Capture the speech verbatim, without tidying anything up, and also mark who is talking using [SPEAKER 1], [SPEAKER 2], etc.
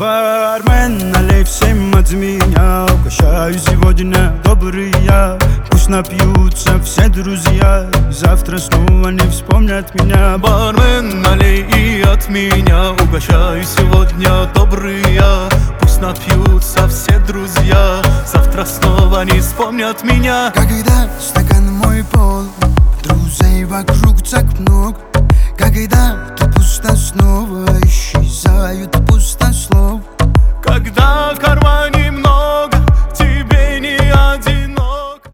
[SPEAKER 1] Бармен, налей всем от меня. Угощаю сегодня добрый я. Пусть напьются все друзья, и завтра снова не вспомнят меня.
[SPEAKER 2] Бармен, налей и от меня. Угощаю сегодня добрый я. Пусть напьются все друзья, завтра снова не вспомнят меня.
[SPEAKER 3] Когда стакан мой пол, друзей вокруг так много. Когда ты пусто снова исчезают пустослов.
[SPEAKER 2] Когда в кармане